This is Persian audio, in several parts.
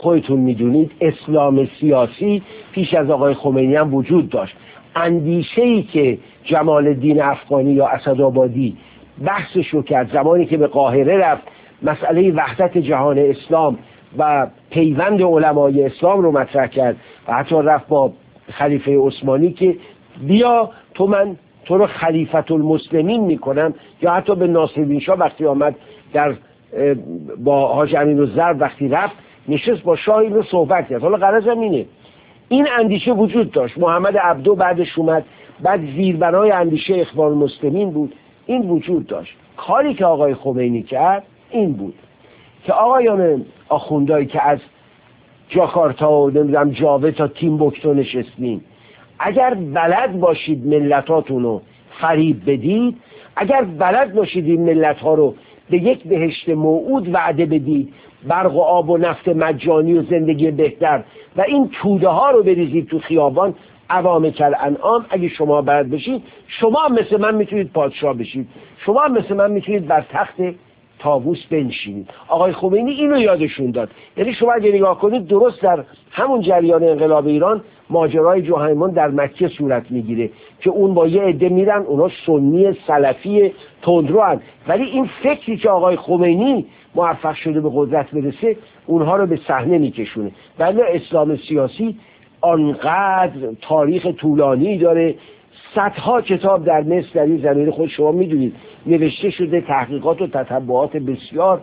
خودتون میدونید اسلام سیاسی پیش از آقای خمینی هم وجود داشت. اندیشه‌ای که جمال الدین افغانی یا اسدآبادی بحثش رو کرد زمانی که به قاهره رفت، مسئله وحدت جهان اسلام و پیوند علمای اسلام رو مطرح کرد و حتی رفت با خلیفه عثمانی که بیا من تو رو خلیفت المسلمین میکنم، یا حتی به ناصرالدین شاه وقتی آمد در با حاج امین‌الظرف وقتی رفت نشست با شاه اینو صحبت کرد. حالا غرضم اینه این اندیشه وجود داشت. محمد عبدو بعدش اومد، بعد زیربنای اندیشه اخوان المسلمین بود، این وجود داشت. کاری که آقای خمینی کرد این بود که آقایان آخوندایی که از جاکارتا و نمیدونم جاوه تا تیمبوکتو نشستین، اگر بلد باشید ملتاتون رو فریب بدید، اگر بلد باشید این ملت ها رو به یک بهشت موعود وعده بدید، برق و آب و نفت مجانی و زندگی بهتر و این توده ها رو بریزید تو خیابان، عوام کالانعام، اگه شما بلد بشید شما هم مثل من میتونید پادشاه بشید، شما هم مثل من میتونید بر تخت طاووس بنشینید. آقای خمینی اینو یادشون داد. یعنی شما اگه نگاه کنید درست در همون جریان انقلاب ایران ماجرای جهیمان در مکه صورت میگیره که اون با یه عده میرن، اونا سنی سلفی تندرو هن، ولی این فکری که آقای خمینی موفق شده به قدرت برسه اونها رو به صحنه میکشونه. ولی اسلام سیاسی آنقدر تاریخ طولانی داره، صدها کتاب در مصر در این زمینه خود شما میدونید نوشته شده، تحقیقات و تتبعات بسیار،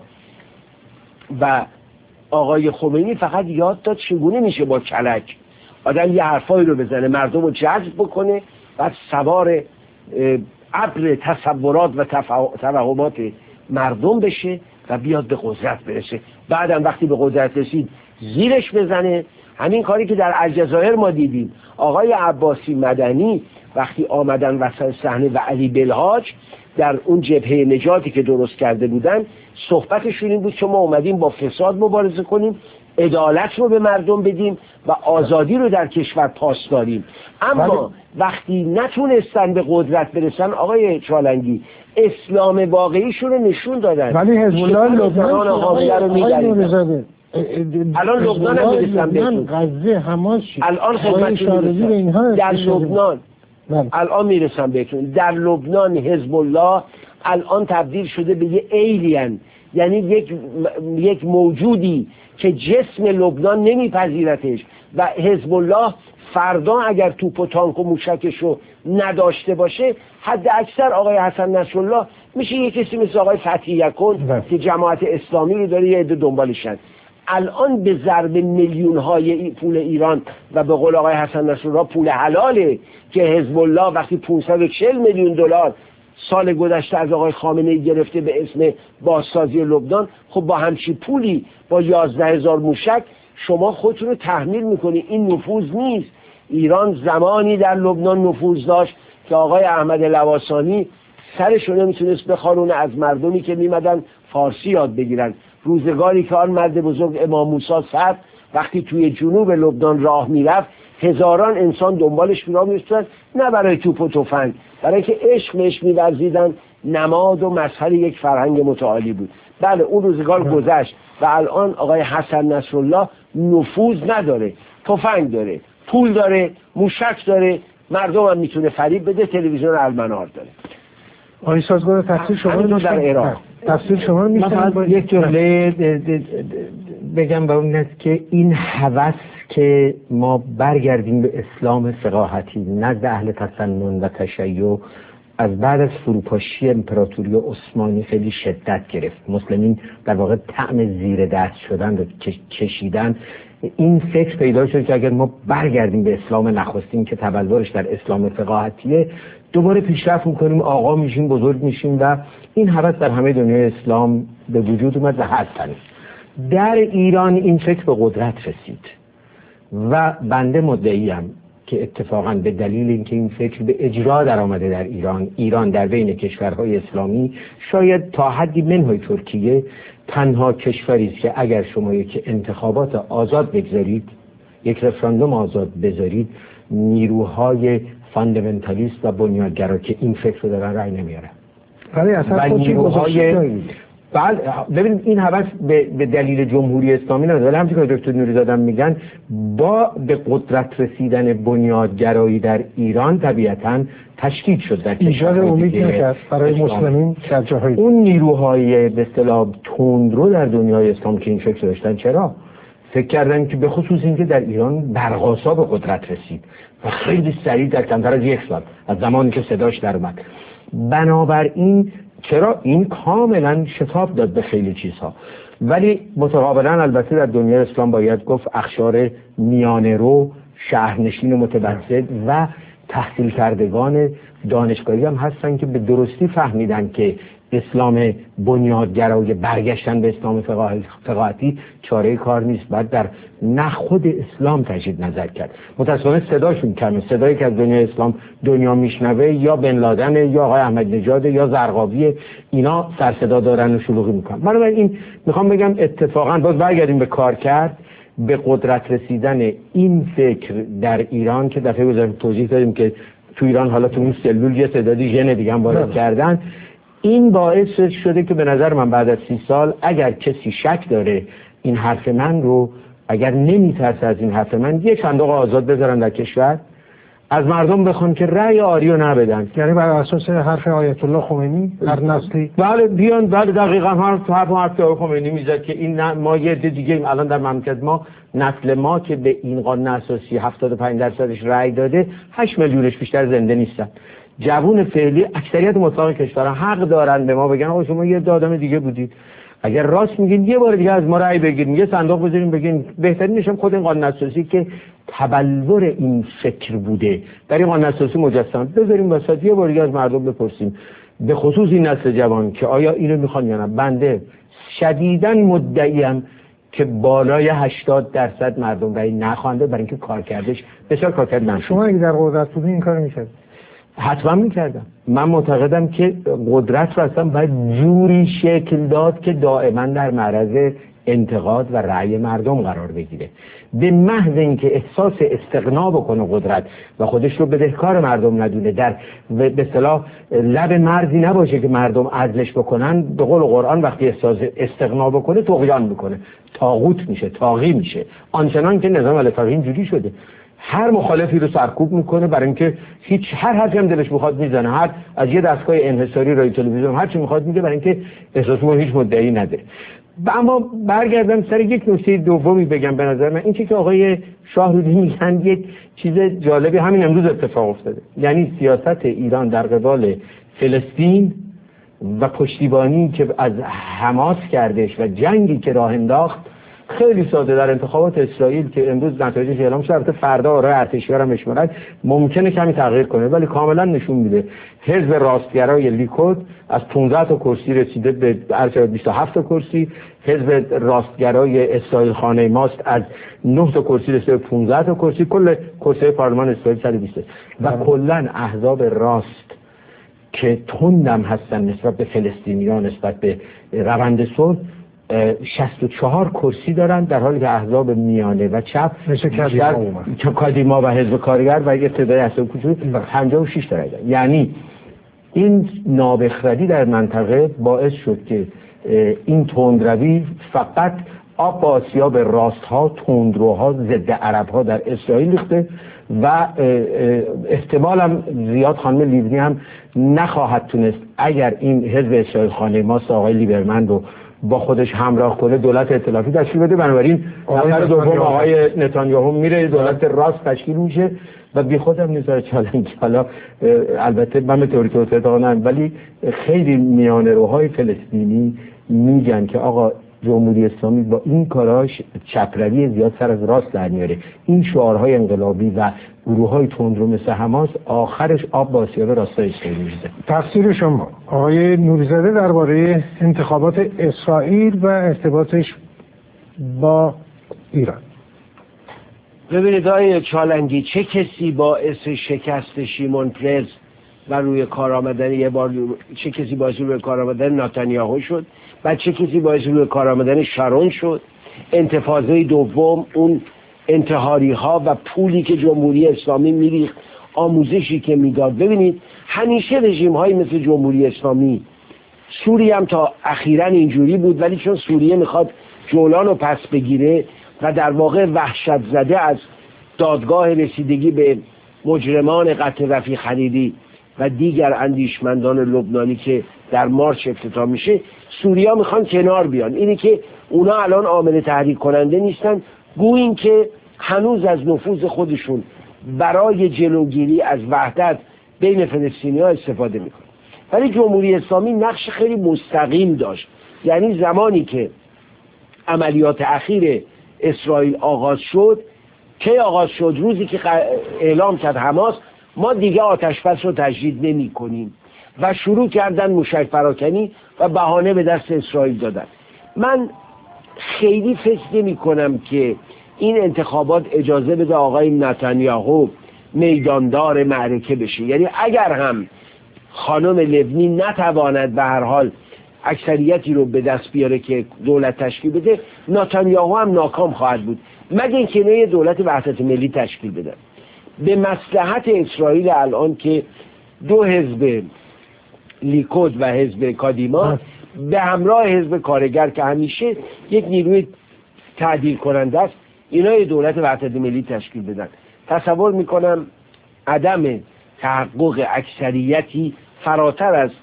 و آقای خمینی فقط یاد داد چگونه میشه با کلک آدم یه حرفایی رو بزنه، مردم رو جذب بکنه، بعد سوار ابر تصورات و توهمات مردم بشه و بیاد به قدرت برسه. بعدم وقتی به قدرت رسید زیرش بزنه. همین کاری که در الجزایر ما دیدیم. آقای عباسی مدنی وقتی آمدن وسط صحنه و علی بلحاج در اون جبهه نجاتی که درست کرده بودن، صحبتشون این بود که ما اومدیم با فساد مبارزه کنیم، عدالت رو به مردم بدیم و آزادی رو در کشور پاس داریم. اما وقتی نتونستن به قدرت برسن آقای چالنگی، اسلام واقعیشون رو نشون دادن. ولی حزب الله لبنان حامیه رو می‌دارن. الان لبنان هم میرسن بهتون، غزه، حماس، الان خدمتتون در لبنان الان میرسن بهتون. در لبنان حزب الله الان تبدیل شده به یه ایلین، یعنی یک موجودی که جسم لبنان نمیپذیرتش و حزب الله فردا اگر توپ و تانک و موشکشو نداشته باشه، حد اکثر آقای حسن نصرالله میشه یه کسی مثل آقای فتحی یکن که جماعت اسلامی رو داره یه عده دنبالشن. الان به ضرب میلیون های پول ایران و به قول آقای حسن نصرالله پول حلاله که حزب الله وقتی 540 میلیون دلار سال گذشته از آقای خامنه‌ای گرفته به اسم بازسازی لبنان، خب با همچین پولی با 11,000 موشک شما خودتون رو تحمیل میکنی. این نفوذ نیست. ایران زمانی در لبنان نفوذ داشت که آقای احمد لواسانی سرشو نمیتونست بخارونه از مردمی که میمدن فارسی یاد بگیرن. روزگاری که آن مرد بزرگ امام موسی صدر وقتی توی جنوب لبنان راه میرفت، هزاران انسان دنبالش راه میرفتن، نه برای توپ و تفنگ، برای که عشق بهش می‌ورزیدن. نماد و مظهر یک فرهنگ متعالی بود. بله اون روزگار گذشت و الان آقای حسن نصرالله نفوذ نداره، تفنگ داره، پول داره، موشک داره، مردم هم میتونه فریب بده، تلویزیون المنار داره. آقای سازگار تفسیر شما رو در عراق تفسیر شما رو مثلا یک جمله بگم و اون است که این هوس که ما برگردیم به اسلام فقاهتی نزد اهل تسنن و تشیع از بعد از فروپاشی امپراتوری عثمانی خیلی شدت گرفت. مسلمین در واقع طعم زیر دست شدن رو کشیدن. این فکر پیدا شد که اگر ما برگردیم به اسلام نخستین که تبلورش در اسلام فقاهتیه، دوباره پیشرفت میکنیم، آقا میشیم، بزرگ میشیم و این هوس در همه دنیای اسلام به وجود اومد و هست. در ایران این فکر به قدرت رسید و بنده مدعیم که اتفاقا به دلیل اینکه این فکر به اجرا در آمده در ایران در بین کشورهای اسلامی شاید تا حدی منهای ترکیه تنها کشوری است که اگر شما یک انتخابات آزاد بگذارید، یک رفراندوم آزاد بذارید، نیروهای فاندامنتالیست و بنیادگرا که این فکر رو دارن رأی نمیارن. ولی اصلا نیروهای بله ببینید این هوس به دلیل جمهوری اسلامی نه، ولی همونطور که دکتر نوری‌زاده میگن با به قدرت رسیدن بنیادگرایی در ایران طبیعتاً تشکیل شد در ایجاد امید نکرد برای مسلمین در جاهای اون نیروهای به اصطلاح تندرو در دنیای اسلام که این شکل داشتن. چرا؟ فکر کردن که به خصوص اینکه در ایران برقاسا به قدرت رسید و خیلی سریع در کمتر از 1 سال از زمانی که صداش در اومد. بنابراین چرا این کاملا شتاب داد به خیلی چیزها، ولی متقابلا البته در دنیای اسلام باید گفت اقشار میانه رو، شهرنشین متوسط و تحصیل کردگان دانشگاهی هم هستن که به درستی فهمیدن که اسلام بنیادگرای برگشتن به اسلام فقاهتی چاره کار نیست، بعد در نه خود اسلام تجدید نظر کرد. متأسفانه صداشون کمه، صدایی که از دنیای اسلام دنیا میشنوه یا بن لادن یا آقای احمد نژاد یا زرقاوی، اینا سر صدا دارن و شلوغی میکنن. بنابراین میخوام بگم اتفاقا باز برگردیم به کار کرد، به قدرت رسیدن این فکر در ایران که دفعه گذشته توضیح دادیم که تو ایران حالا تو اون سلول یه تعدادی ژن دیگه هم وارد کردن. این باعث شده که به نظر من بعد از 30 سال اگر کسی شک داره این حرف من رو، اگر نمیترسه از این حرف من، یک صندوق آزاد بذارن در کشور، از مردم بخوان که رأی آری رو نبدن، یعنی بر اساس حرف آیت الله خمینی هر نسلی بله بیان، بله دقیقاً حرف آیت خمینی میزد که این ما یه عده دیگه الان در مملکت ما نسل ما که به این قانون اساسی 75% رأی داده 8 میلیونش بیشتر زنده نیستن. جوون فعلی اکثریت مطلق کشورها حق دارن به ما بگن آقا شما یه آدم دیگه بودید، اگر راست میگین یه بار دیگه از ما رأی بگیرین، یه صندوق بذارین بگین. بهترین نشون خود این قانون اساسی که تبلور این فکر بوده در این قانون اساسی مجسم بذاریم وسط، یه بار دیگه از مردم بپرسیم، به خصوص این نسل جوان که آیا اینو میخوان یا نه. بنده شدیداً مدعیم که بالای 80% مردم رأی نخوانده، برای اینکه کارکردش بسیار کارکرد منفی. شما اگه در قدرت بودین این کارو میکرد؟ حتما میکردم. من معتقدم که قدرت رو اصلا باید جوری شکل داد که دائما در معرض انتقاد و رأی مردم قرار بگیره. به محض اینکه احساس استغنا بکنه قدرت و خودش رو بدهکار مردم ندونه، در به اصطلاح لب مرزی نباشه که مردم عزلش بکنن، به قول قرآن وقتی احساس استغنا بکنه طغیان میکنه، طاغوت میشه، طاغی میشه. آنچنان که نظام الهی اینجوری شده، هر مخالفی رو سرکوب میکنه برای اینکه هر حرفی هم دلش میخواد میزنه، هر از یه دستگاه انحصاری رادیو تلویزیون هر چی میخواد میگه، برای اینکه احساس ما هیچ مدعی نداره. اما برگردم سر یک نکته دومی بگم. به نظر من این که آقای شاهرودی میگن یک چیز جالبی همین امروز اتفاق افتاده، یعنی سیاست ایران در قبال فلسطین و پشتیبانی که از حماس کردش و جنگی که راه انداخت خیلی ساده. در انتخابات اسرائیل که امروز نتایجش اعلام شده، البته فردا آرای ارتشیار هم اشمارد ممکنه کمی تغییر کنه، ولی کاملا نشون میده حزب راستگرای لیکود از 15 تا کرسی رسیده به 27 تا کرسی، حزب راستگرای اسرائیل خانه ماست از 9 تا کرسی رسیده به 15 تا کرسی، کل کرسی پارلمان اسرائیل 120 و کلا احزاب راست که تندم هستن نسبت به فلسطینیان، نسبت به روند صلح، 64 کرسی دارن، در حالی که احزاب میانه و چپ کادیما و حزب کارگر و ابتدای احزاب کوچولو 56 دارن. یعنی این نابخردی در منطقه باعث شد که این تندروی فقط آب آسیاب راستها، تندروها، ضد عربها در اسرائیل ریخته و احتمالم زیاد خانم لیونی هم نخواهد تونست اگر این حزب اسرائیل خانه ماست آقای لیبرمن رو با خودش همراه کنه دولت ائتلافی تشکیل بده. بنابراین نفر دوم آقای نتانیاهو میره، دولت راست تشکیل میشه و بی خودم نظر چالنج. حالا البته من به طوری توسعه دادم، ولی خیلی میانه روهای فلسطینی میگن که آقا جمهوری اسلامی با این کاراش چپروی زیاد سر از راست در میاره. این شعارهای انقلابی و گروه‌های تندرو مثل حماس آخرش آب با آسیاب راستای اسرائیل میشه. تفسیر شما آقای نوری‌زاده درباره انتخابات اسرائیل و ارتباطش با ایران. ببینید آقای چالنگی، چه کسی باعث شکست شیمون پرز و روی کار آمدن چه کسی باعث روی کار آمدن نتانیاهو شد، بعد چه کسی باعث روی کار آمدن شارون شد، انتفاضه دوم، اون انتحاری ها و پولی که جمهوری اسلامی میریخت، آموزشی که میداد. ببینید همیشه رژیم های مثل جمهوری اسلامی سوریه هم تا اخیراً اینجوری بود، ولی چون سوریه میخواد جولان رو پس بگیره و در واقع وحشت زده از دادگاه رسیدگی به مجرمان قتل رفیق خلیلی و دیگر اندیشمندان لبنانی که در مارچ افتتاح میشه، سوریا میخوان کنار بیان. اینی که اونا الان عامل تحریک کننده نیستن، گویین که هنوز از نفوذ خودشون برای جلوگیری از وحدت بین فلسطینی‌ها استفاده میکنن. ولی جمهوری اسلامی نقش خیلی مستقیم داشت. یعنی زمانی که عملیات اخیر اسرائیل آغاز شد، کی آغاز شد؟ روزی که اعلام کرد حماس ما دیگه آتشبس رو تجدید نمی کنیم و شروع کردن موشک پراکنی و بهانه به دست اسرائیل دادن. من خیلی فکر نمی کنم که این انتخابات اجازه بده آقای نتانیاهو میداندار معرکه بشه. یعنی اگر هم خانم لبنی نتواند به هر حال اکثریتی رو به دست بیاره که دولت تشکیل بده، نتانیاهو هم ناکام خواهد بود، مگه اینکه نه دولت وحدت ملی تشکیل بده. به مصلحت اسرائیل الان که دو حزب لیکود و حزب کادیما به همراه حزب کارگر که همیشه یک نیروی تعدیل کننده است، اینا یه دولت وحدت ملی تشکیل بدن. تصور میکنم عدم تحقق اکثریتی فراتر از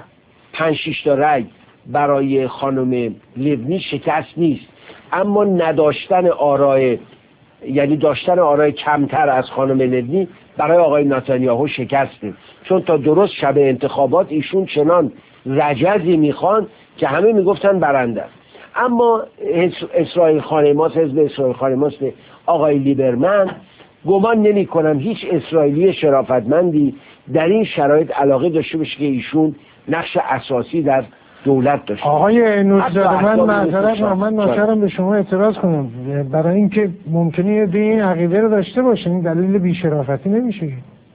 5-6 تا رأی برای خانم لبنی شکست نیست، اما نداشتن آرای، یعنی داشتن آرای کمتر از خانم لبنی برای آقای نتانیاهو شکسته. چون تا درست شب انتخابات ایشون چنان رجزی میخوان که همه میگفتن برنده است. اما اسرائیل خانماس، حزب اسرائیل خانماس آقای لیبرمن، گمان نمی کنم هیچ اسرائیلی شرافتمندی در این شرایط علاقه داشته باشه که ایشون نقش اساسی در دولت داشته. آقای نورزاده، من معذرت من ناچارم به شما اعتراض کنم، برای اینکه ممکنه این عقیده رو داشته باشین این دلیل بی‌شرافتی نمیشه.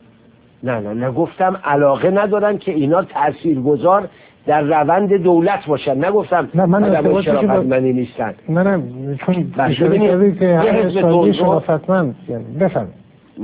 نه نگفتم علاقه ندارن که اینا تاثیرگذار در روند دولت باشن، نگفتم نه من شرافتمندی نیستن. نه چون ببینید که هر اسرائیلی شرافتمند بفرمایید.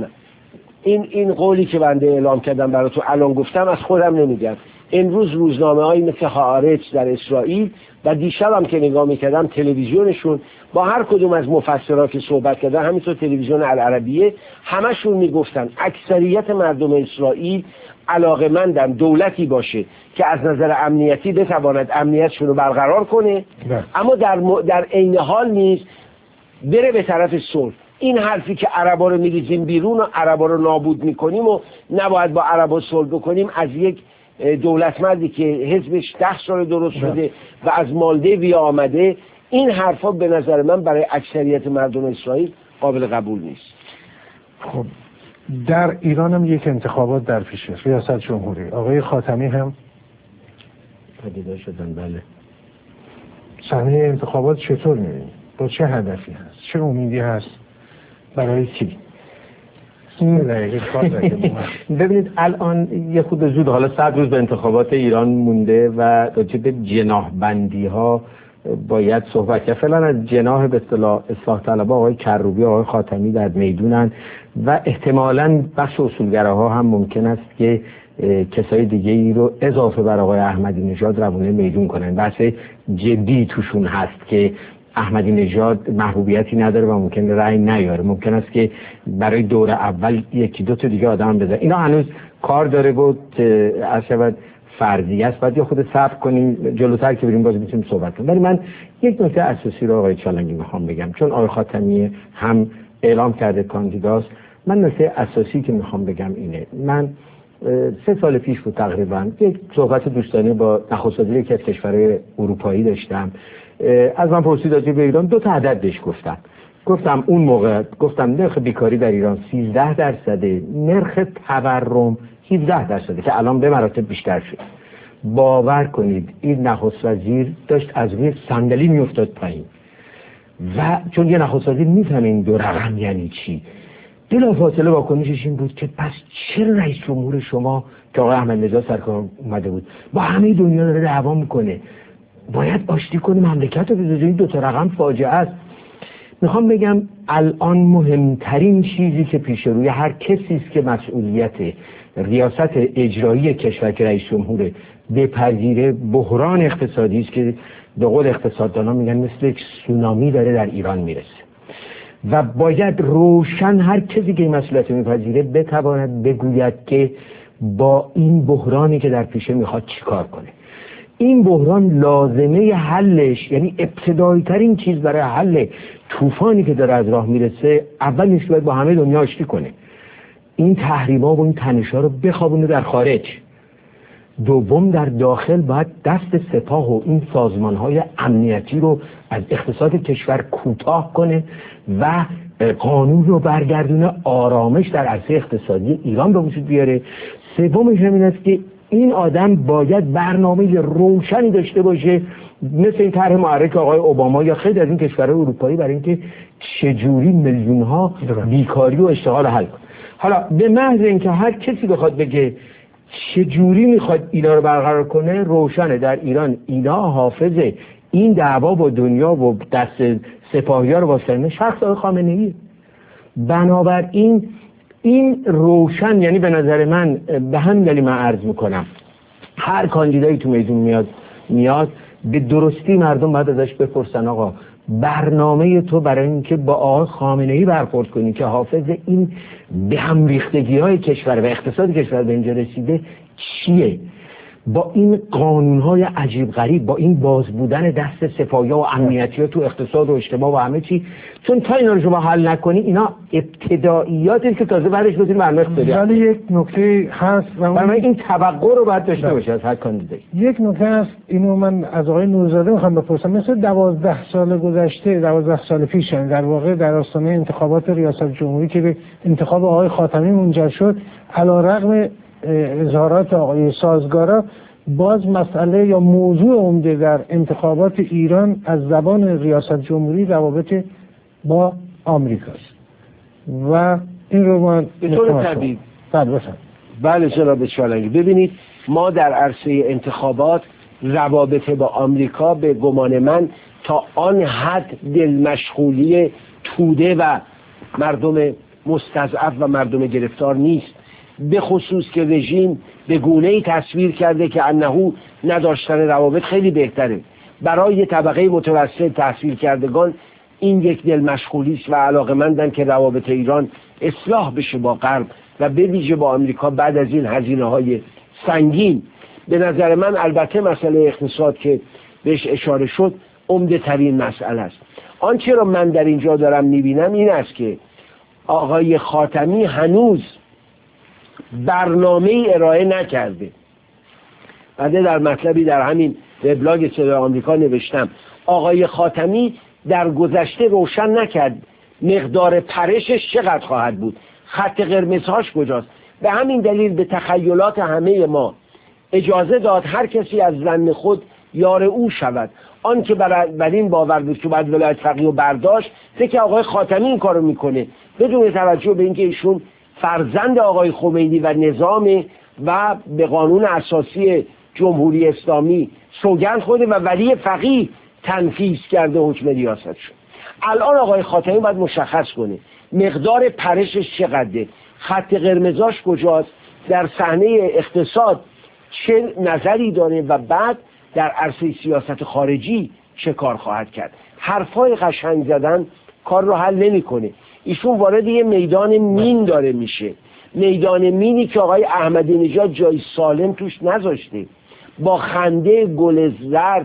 این قولی که بنده اعلام کردم براتون الان گفتم از خودم نمیگم. امروز روزنامه‌هایی مثل هآرتس در اسرائیل و دیشبم که نگاه میکردم تلویزیونشون با هر کدوم از مفسرها که صحبت کردن، همینطور تلویزیون العربیه، همشون میگفتن اکثریت مردم اسرائیل علاقه‌مندن دولتی باشه که از نظر امنیتی بتواند امنیتشون رو برقرار کنه، اما در عین حال نیست بره به طرف صلح. این حرفی که عربا رو میریزیم بیرون و عربا رو نابود میکنیم و نباید با عربا صلح بکنیم، از یک دولتمندی که حزبش 10 سال درست شده و از مالدیوی آمده، این حرفا به نظر من برای اکثریت مردم اسرائیل قابل قبول نیست. خب در ایران هم یک انتخابات در پیشه، ریاست جمهوری. آقای خاتمی هم پدیدار شدن. بله. صحنه انتخابات چطور می‌بینید؟ با چه هدفی هست؟ چه امیدی هست؟ برای کی؟ ببینید الان یه خود زود، حالا 100 روز به انتخابات ایران مونده و راجع به جناح بندی ها باید صحبت کرد. فعلا از جناح به اصطلاح اصلاح طلبها آقای کروبی، آقای خاتمی در میدونن و احتمالاً بخش اصولگراها هم ممکن است که کسای دیگه ای رو اضافه بر آقای احمدی نژاد روونه میدون کنن. بحث جدی توشون هست که احمدی نژاد محبوبیتی نداره و ممکنه رأی نیاره، ممکن است که برای دور اول 1-2 تا دیگه آدم بذاره. اینا هنوز کار داره بود، عرض فردی است، بعد یا خود صبر کنیم جلوتر که بریم باز میتونیم صحبت کنیم. ولی من یک نکته اساسی رو آقای چالنگی میخوام بگم، چون آقای خاتمی هم اعلام کرده کاندیداست. من نکته اساسی که میخوام بگم اینه، من 3 سال پیش بود تقریبا یک صحبت دوستانه با نخست وزیر یکی از کشورهای اروپایی داشتم. از من پرسید راجع به ایران، 2 تا عدد بهش گفتم اون موقع گفتم نرخ بیکاری در ایران 13%، نرخ تورم 17% که الان به مراتب بیشتر شد. باور کنید این نخست وزیر داشت از روی صندلی میافتاد پایین و چون یه نخست وزیر میفهمه این 2 رقم یعنی چی، بلافاصله واکنشش این بود که پس چرا رئیس جمهور شما که آقای احمدی نژاد سرکار اومده بود با همه دنیا داره دعوا میکنه، باید آشتی کنه مملکت رو بذاره؟ این 2 تا رقم فاجعه است. میخوام بگم الان مهمترین چیزی که پیش روی هر کسی است که مسئولیت ریاست اجرایی کشور که رئیس جمهوره بپذیره بحران اقتصادی است که به قول اقتصاددانان میگن مثل یک سونامی داره در ایران میرسه و باید روشن هر کسی که این مسئولیت میپذیره بتواند بگوید که با این بحرانی که در پیشه میخواد چیکار کنه. این بحران لازمه حلش، یعنی ابتدایی ترین چیز برای حل طوفانی که داره از راه میرسه، اولش باید با همه دنیا آشتی کنه، این تحریما و این تنش‌ها رو بخوابونه در خارج. دوم در داخل باید دست سپاه و این سازمان‌های امنیتی رو از اقتصاد کشور کوتاه کنه و قانون رو برگردونه، آرامش در عرصه اقتصادی ایران به وجود بیاره. سومش این است که این آدم باید برنامه روشنی داشته باشه، مثل این طرح محرک آقای اوباما یا خیلی از این کشورهای اروپایی، برای اینکه چجوری میلیون‌ها بیکاری و اشتغال حل کنه. حالا به محض اینکه هر کسی بخواد بگه چجوری میخواد اینا رو برقرار کنه، روشنه در ایران اینا حافظه این دعوا با دنیا و دست سپاهی‌ها رو واسطه شخص آقای خامنه‌ای. بنابراین این روشن، یعنی به نظر من به همین دلیل من عرض میکنم هر کاندیدایی تو میدون میاد به درستی مردم باید ازش بپرسن آقا برنامه تو برای اینکه با آقای خامنه‌ای برخورد کنی که حافظ این به هم ریختگی‌های کشور و اقتصاد کشور به اینجا رسیده چیه؟ با این قانون‌های عجیب غریب، با این باز بودن دست سپاهی‌ها و امنیتی‌ها تو اقتصاد و اجتماع و همه چی، چون تا اینا رو شما حل نکنی اینا ابتداییاتی که تازه بعدش بتونیم برنامه اقتصادی. ولی یک نکته هست و برای این توقع رو باید داشته باشه از هر کاندیدایی. یک نکته هست، اینو من از آقای نورزاده میخوام بپرسم. مثل 12 سال گذشته، 12 سال پیش، در واقع در آستانه انتخابات ریاست جمهوری که به انتخاب آقای خاتمی منجر شد، علیرغم اظهارات آقای سازگارا، باز مسئله یا موضوع عمده در انتخابات ایران از زبان ریاست جمهوری روابط با آمریکاست و این رو من به طور طبیعی بله جناب چالنگی. ببینید ما در عرصه انتخابات روابط با آمریکا به گمان من تا آن حد دلمشغولی توده و مردم مستضعف و مردم گرفتار نیست، به خصوص که رژیم به گونه‌ای تصویر کرده که انه نداشتن روابط خیلی بهتره. برای طبقه متوسط تحصیل کردگان این یک دل مشغولی است و علاقه‌مندن که روابط ایران اصلاح بشه با غرب و به ویژه با آمریکا بعد از این هزینه‌های سنگین. به نظر من البته مسئله اقتصاد که بهش اشاره شد عمده ترین مسئله است. آنچه را من در اینجا دارم می‌بینم این است که آقای خاتمی هنوز برنامه ارائه نکرده. بعد در مطلبی در همین وبلاگ صدای آمریکا نوشتم آقای خاتمی در گذشته روشن نکرد مقدار پرشش چقدر خواهد بود، خط قرمزهاش کجاست. به همین دلیل به تخیلات همه ما اجازه داد هر کسی از ظن خود یار او شود. آن که بر این باور بود که باید ولایت فقیه و برداشت، فکر آقای خاتمی این کارو میکنه بدون توجه به اینکه ایشون فرزند آقای خمینی و نظام و به قانون اساسی جمهوری اسلامی سوگند خورده و ولی فقیه تنفیذ کرده حکم ریاست شد. الان آقای خاتمی باید مشخص کنه مقدار پرشش چقدره، خط قرمزاش کجاست، در صحنه اقتصاد چه نظری داره و بعد در عرصه سیاست خارجی چه کار خواهد کرد. حرفای قشنگ زدن کار رو حل نمیکنه. ایشون وارد یه میدان مین داره میشه، میدان مینی که آقای احمدی نژاد جای سالم توش نذاشته. با خنده گل زرد،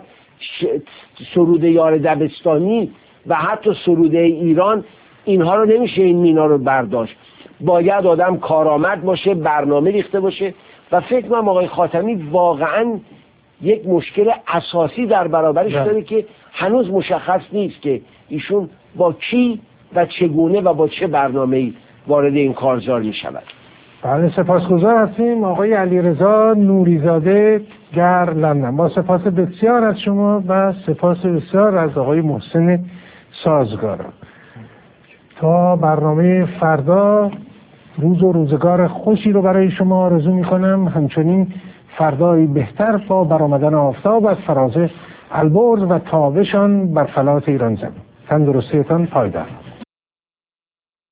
سرود یار دبستانی و حتی سروده ایران اینها رو نمیشه این مینا رو برداشت. باید آدم کارآمد باشه، برنامه ریخته باشه و فکر کنم آقای خاتمی واقعا یک مشکل اساسی در برابرش داره که هنوز مشخص نیست که ایشون با کی و چگونه و با چه برنامه‌ای وارد این کارزار می شود. بله سپاسگزار هستیم آقای علیرضا نوریزاده در لندن. با سپاس بسیار از شما و سپاس بسیار از آقای محسن سازگارا. تا برنامه فردا روز و روزگار خوشی رو برای شما آرزو می کنم. همچنین فردایی بهتر با برآمدن آفتاب از فراز البرز و تابشان بر فلات ایران زمین. تندرستیتان پایدار.